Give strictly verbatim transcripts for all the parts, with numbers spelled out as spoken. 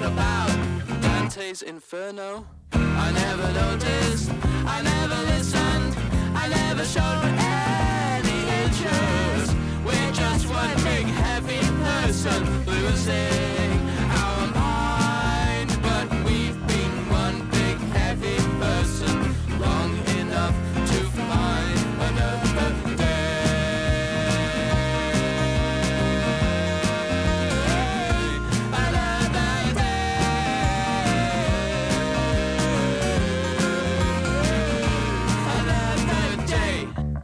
about Dante's Inferno. I never noticed, I never listened, I never showed any interest. We're just one big heavy person losing our mind. But we've been one big heavy person long enough to find another day. Another day. Another day.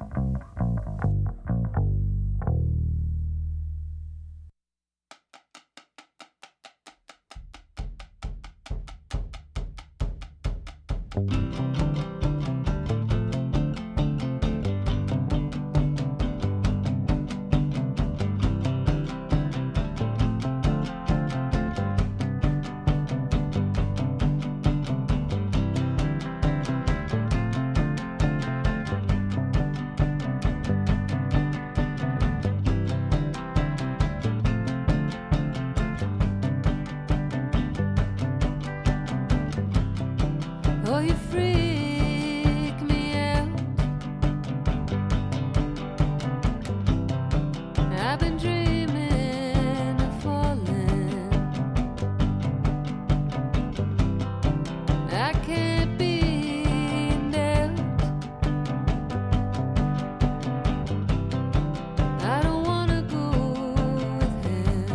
Oh, you freak me out. I've been dreaming of falling. I can't be there. I don't wanna go with him.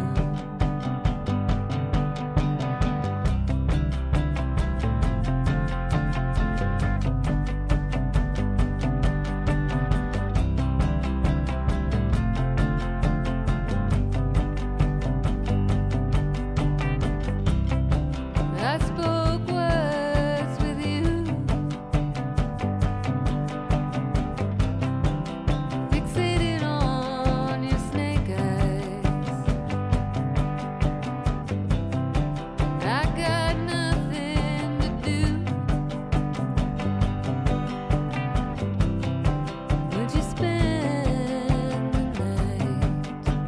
I spoke words with you, fixated on your snake eyes. I got nothing to do. Would you spend the night?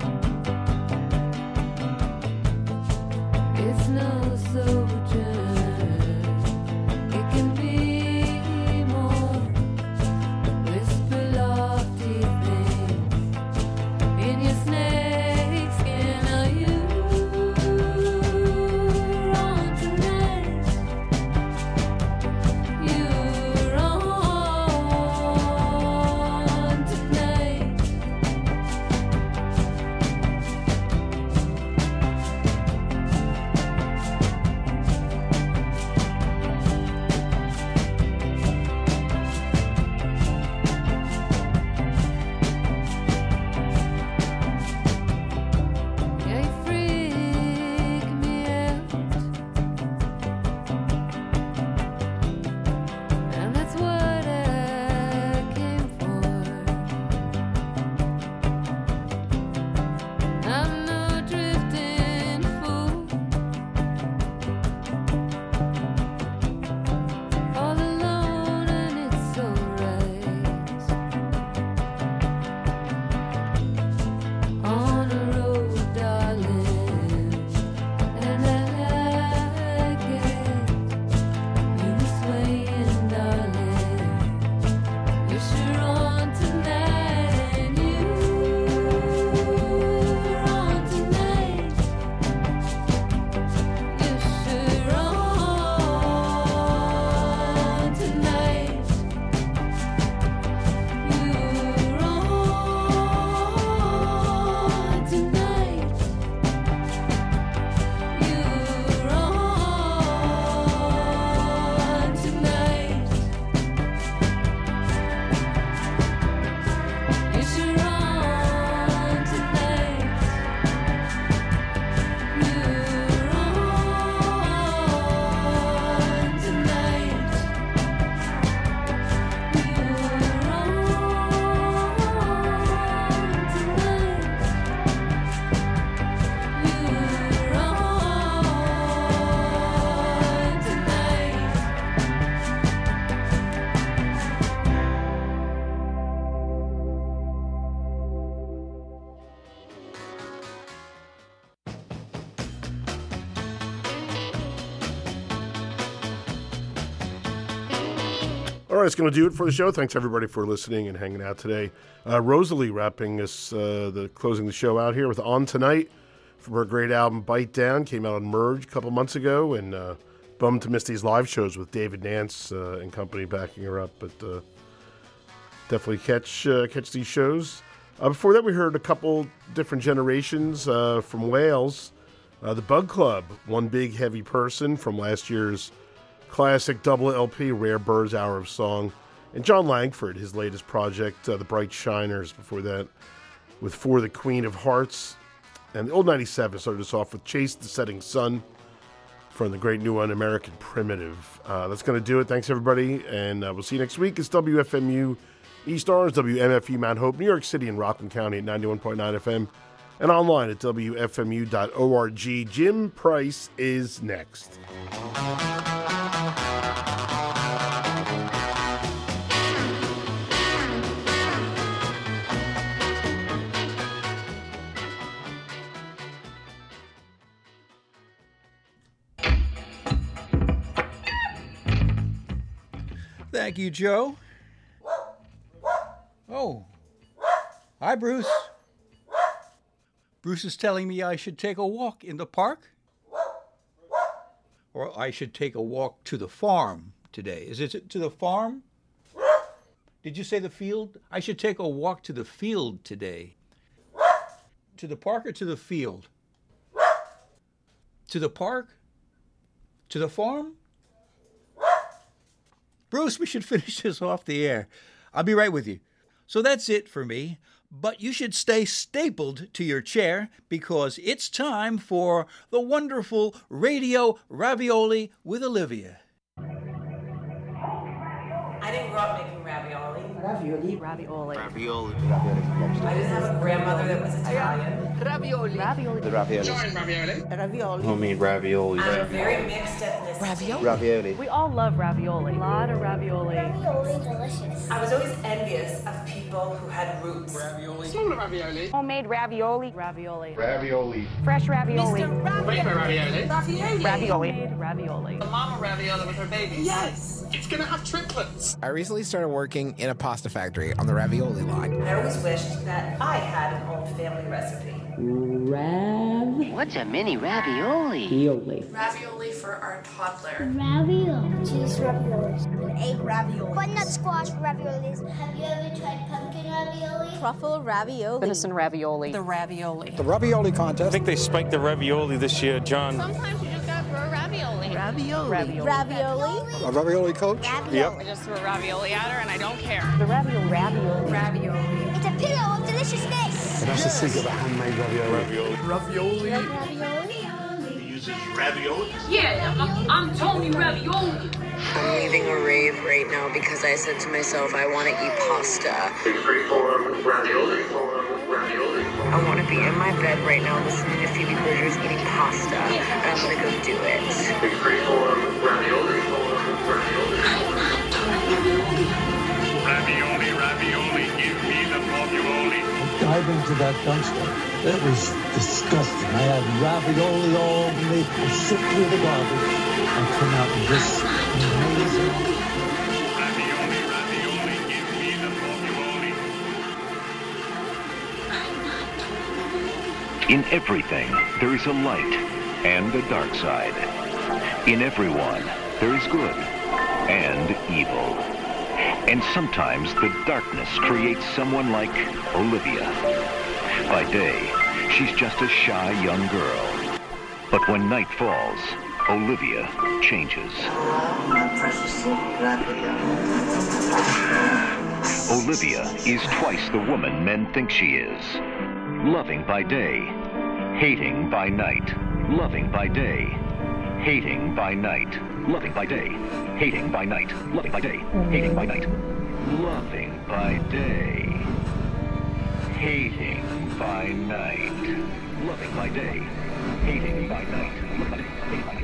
It's no soldier. It can be more. Whisper lofty things in your snake skin. Are you on tonight? You're on tonight. All right, it's going to do it for the show. Thanks, everybody, for listening and hanging out today. Uh, Rosalie wrapping us, uh, the closing the show out here with On Tonight from her great album Bite Down. Came out on Merge a couple months ago, and uh, bummed to miss these live shows with David Nance uh, and company backing her up. But uh, definitely catch uh, catch these shows. Uh, before that, we heard a couple different generations uh, from Wales. Uh, the Bug Club, One Big Heavy Person from last year's classic double L P, Rare Birds Hour of Song. And John Langford, his latest project, uh, The Bright Shiners, before that, with For the Queen of Hearts. And the Old ninety-seven started us off with Chase the Setting Sun from the great new one, American Primitive. Uh, that's going to do it. Thanks, everybody. And uh, we'll see you next week. It's W F M U East Orange, W M F U Mount Hope, New York City, and Rockland County at ninety-one point nine F M. And online at W F M U dot org. Jim Price is next. Thank you, Joe. Oh. Hi, Bruce. Bruce is telling me I should take a walk in the park? Or I should take a walk to the farm today. Is it to the farm? Did you say the field? I should take a walk to the field today. To the park or to the field? To the park? To the farm? Bruce, we should finish this off the air. I'll be right with you. So that's it for me. But you should stay stapled to your chair because it's time for the wonderful Radio Ravioli with Olivia. I didn't grow up making ravioli. Ravioli. Ravioli. Ravioli. I didn't have a grandmother that was Italian. Ravioli. Ravioli. The ravioli. Ravioli. Ravioli. Homemade ravioli. I'm a very mixed ethnicity. Ravioli. Ravioli. We all love ravioli. A lot of ravioli. Ravioli delicious. I was always envious of people who had roots. Ravioli. Smaller ravioli. Homemade ravioli. Ravioli. Ravioli. Fresh ravioli. Mister Ravioli. Ravioli. Ravioli. Homemade ravioli. The mama ravioli with her babies. Yes. It's gonna have triplets. I recently started working in a pasta factory on the ravioli line. I always wished that I had an old family recipe. Rav. What's a mini ravioli? Ravioli. Ravioli for our toddler. Ravioli. Cheese raviolis. An egg ravioli. Butternut squash raviolis. Have you ever tried pumpkin ravioli? Truffle ravioli. Venison ravioli. The ravioli. The ravioli contest. I think they spiked the ravioli this year, John. Sometimes you just gotta throw ravioli. Ravioli. Ravioli. Ravioli. A ravioli coach? Ravioli. Yep. I just threw a ravioli at her and I don't care. The ravioli. Ravioli. Ravioli. It's a pillow of deliciousness. And that's the secret of handmade ravioli. Ravioli. Ravioli. He uses ravioli. Yeah, I'm, I'm Tony Ravioli. I'm leaving a rave right now because I said to myself, I want to eat pasta. Ravioli. Ravioli. I want to be in my bed right now listening to Phoebe Bridgers eating pasta, and I'm going to go do it. Ravioli. Ravioli, ravioli, give me the ravioli. Dive into that dumpster. It was disgusting. I had ravioli all over me. I sit through the garbage and come out with this amazing. Ravioli, ravioli, give me the ravioli. In everything, there is a light and a dark side. In everyone, there is good and evil. And sometimes the darkness creates someone like Olivia. By day, she's just a shy young girl. But when night falls, Olivia changes. Olivia is twice the woman men think she is. Loving by day, hating by night. Loving by day, hating by night. Loving by day, hating by night. Loving by day, hating by night. Loving by day, hating by night. Loving by day, hating by night. Loving by day, hating by night.